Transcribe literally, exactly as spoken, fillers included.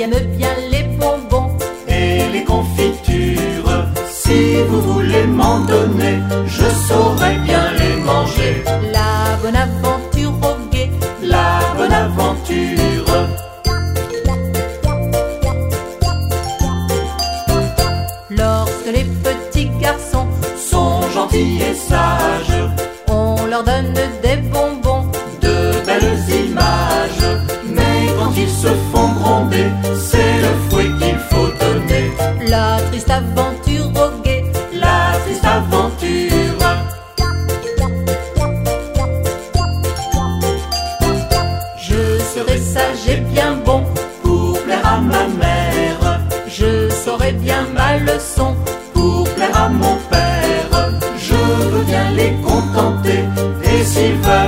aime bien les bonbons et les confitures. Si vous voulez m'en donner, je saurai bien les manger. La bonne aventure au guet, la bonne aventure. Lorsque les petits garçons sont gentils et sages, on leur donne des bonbons, de belles images. Mais quand ils se font gronder, c'est le fouet qu'il faut donner. La triste aventure au guet, la triste aventure. Je serai sage et bien bon pour plaire à ma mère. je saurai bien ma leçon pour plaire à mon père. Je veux bien les contenter, et s'ils veulent